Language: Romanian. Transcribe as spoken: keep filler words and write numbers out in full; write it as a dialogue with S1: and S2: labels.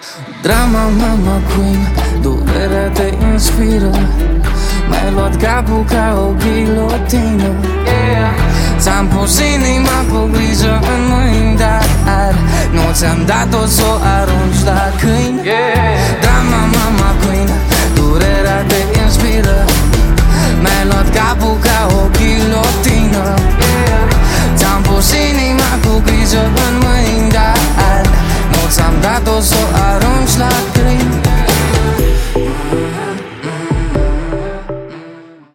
S1: Drama mama queen, durerea te inspiră. Mi-ai luat capul ca o ghilotină, yeah. Ți-am pus inima pe grijă în mâini, dar nu ți-am dat-o s-o arunci la câini, yeah.